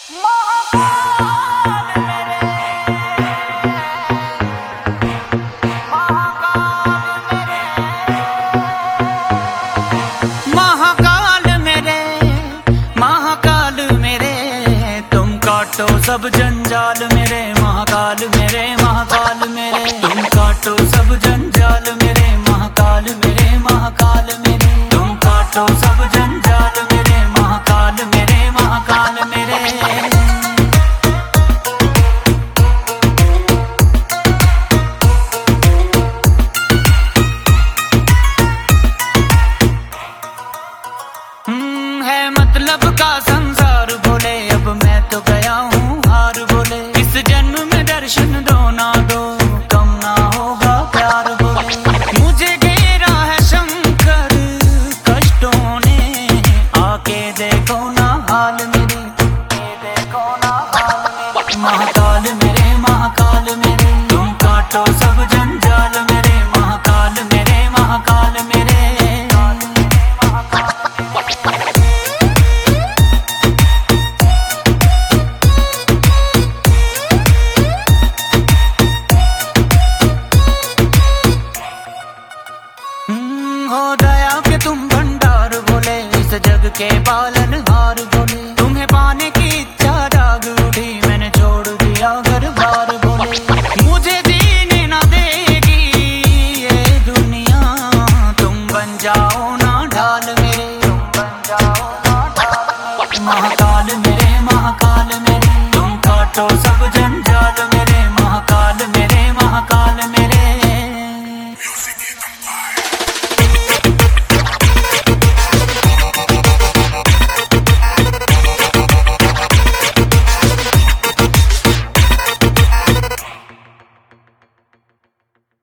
काटो सब जंजाल मेरे महाकाल मेरे महाकाल मेरे, तुम काटो सब जंजाल मेरे महाकाल मेरे महाकाल मेरे, तुम काटो सब जंजाल मेरे महाकाल मेरे महाकाल मेरे। है मतलब का संसार बोले, अब मैं तो गया हूँ हार बोले, इस जन्म में दर्शन दो ना दो, कम ना होगा प्यार बोले। मुझे घेरा है शंकर कष्टों ने, आके देखो ना हाल मेरे, देखो ना हाल मेरे। महाकाल मेरे महाकाल मेरे, तुम काटो सब जंजाल मेरे महाकाल मेरे महाकाल मेरे। हो दया के तुम भंडार बोले, इस जग के पालन हार बोले, तुम्हें पाने की इच्छा जाग उठी, मैंने छोड़ दिया घर बार बोले। मुझे जीने ना देगी ये दुनिया, तुम बन जाओ ना ढाल मेरे, तुम बन जाओ ना ढाल मेरे। महाकाल